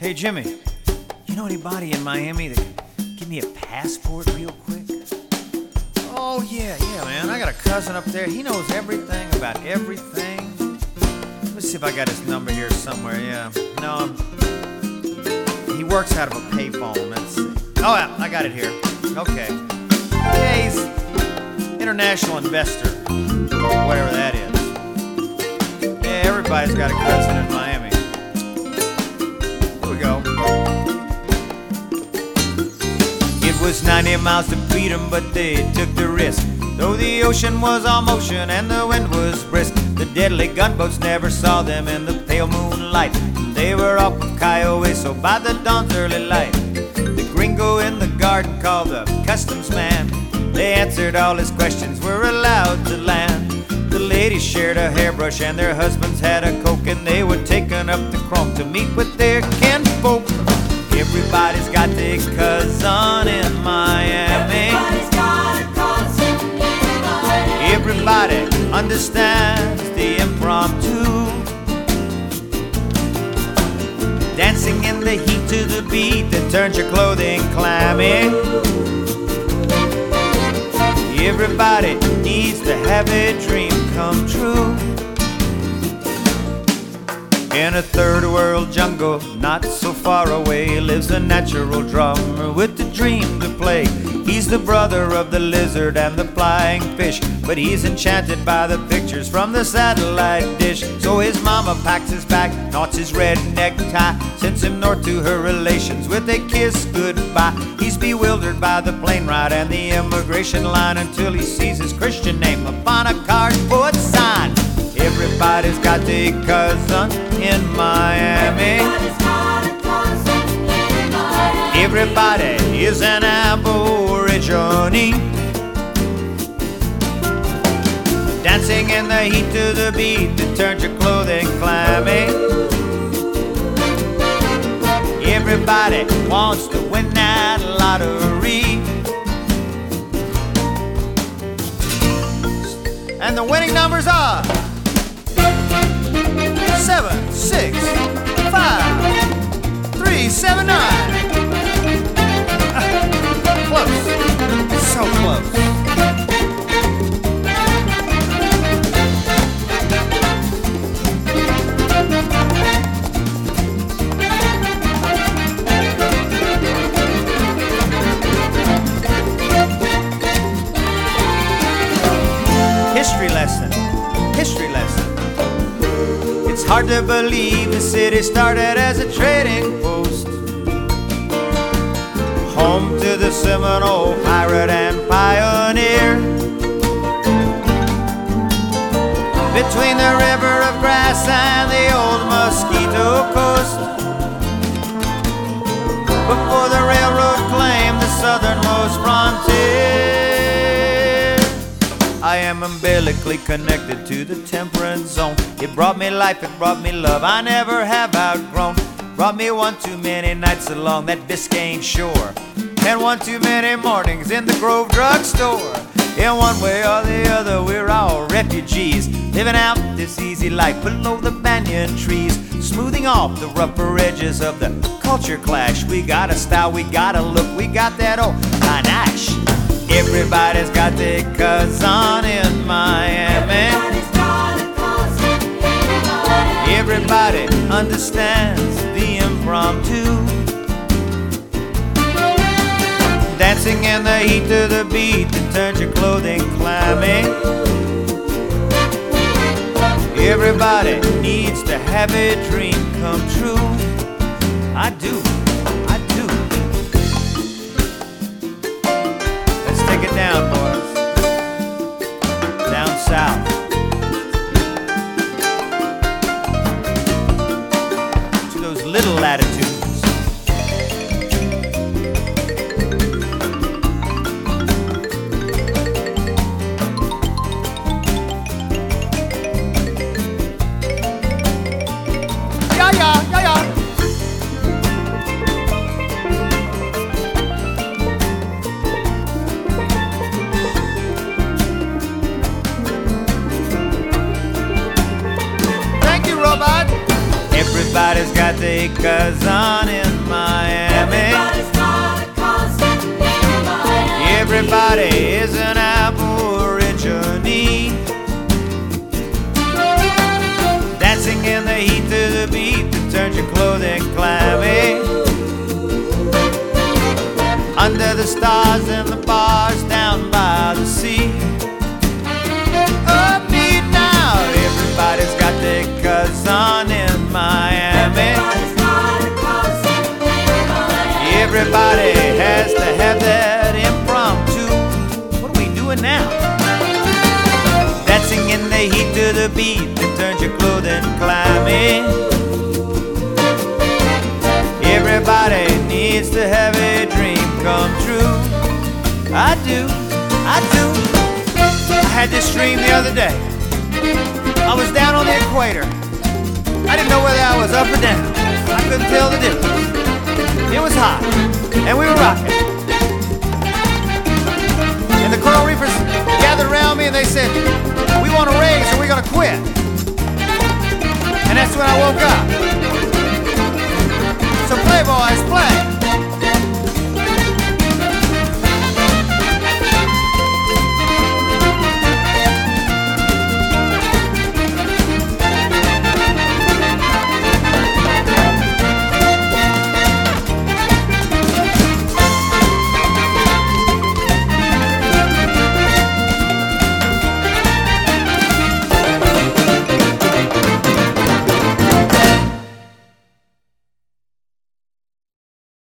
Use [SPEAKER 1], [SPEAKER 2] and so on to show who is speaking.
[SPEAKER 1] Hey, Jimmy, you know anybody in Miami that can give me a passport real quick? Oh, yeah, man. I got a cousin up there. He knows everything about everything. Let's see if I got his number here somewhere, yeah. No, he works out of a payphone. Let's see. Oh, yeah, I got it here. Okay. Yeah, he's international investor, whatever that is. Yeah, everybody's got a cousin in Miami. Here we go. It was 90 miles to beat 'em, but they took the risk. Though the ocean was all motion and the wind was brisk, the deadly gunboats never saw them in the pale moonlight. They were off of Kiowa, so by the dawn's early light, the gringo in the garden called the customs man. They answered all his questions, were allowed to land. The ladies shared a hairbrush and their husbands had a coke, and they were taken up the chrome to meet with their kinfolk. Everybody's got their cousin in Miami. Everybody's got a cousin in Miami. Everybody understands the impromptu. Dancing in the heat to the beat that turns your clothing clammy. Everybody needs to have a dream come true. In a third world jungle, not so far away, lives a natural drummer with a dream to play. He's the brother of the lizard and the flying fish, but he's enchanted by the pictures from the satellite dish. So his mama packs his bag, knots his red necktie, sends him north to her relations with a kiss goodbye. He's bewildered by the plane ride and the immigration line until he sees his Christian name upon a cardboard sign. Everybody's got a cousin in Miami. Everybody's got a cousin in Miami. Everybody is an aborigine, dancing in the heat to the beat that turns your clothing clammy. Everybody wants to win that lottery, and the winning numbers are 7, 6, 5, 3, 7, 9. Close. So close. History lesson. History lesson. It's hard to believe the city started as a trading post, home to the Seminole pirate and pioneer. Between the river of grass and the old Mosquito Coast, before the railroad claimed the southernmost frontier. I am umbilically connected to the temperate zone. It brought me life, it brought me love I never have outgrown. Brought me one too many nights along that Biscayne shore, and one too many mornings in the Grove Drug Store. In one way or the other, we're all refugees, living out this easy life below the banyan trees, smoothing off the rougher edges of the culture clash. We got a style, we got a look, we got that old panache. Everybody's got their cousin in Miami. Everybody's got a cousin in Miami. Everybody understands the impromptu, dancing in the heat to the beat that turns your clothing clammy. Everybody needs to have a dream come true. I do. Take it down, boys. Down south. To those little latitudes. Yeah, yeah, yeah, yeah. Everybody's got their cousin in Miami.
[SPEAKER 2] Everybody's got a cousin in Miami.
[SPEAKER 1] Everybody is an Aborigine, dancing in the heat to the beat that turns your clothing clammy. Under the stars and the bars down by the sea. Oh, me now. Everybody's got their cousin in Miami.
[SPEAKER 2] Everybody's got a cousin in Miami.
[SPEAKER 1] Everybody has to have that impromptu. What are we doing now? Dancing in the heat to the beat that turns your clothing clammy. Everybody needs to have a dream come true. I do, I do. I had this dream the other day. I was down on the equator. I didn't know whether I was up or down. I couldn't tell the difference. It was hot, and we were rocking. And the coral reefers gathered around me and they said, "We want to race or we're going to quit."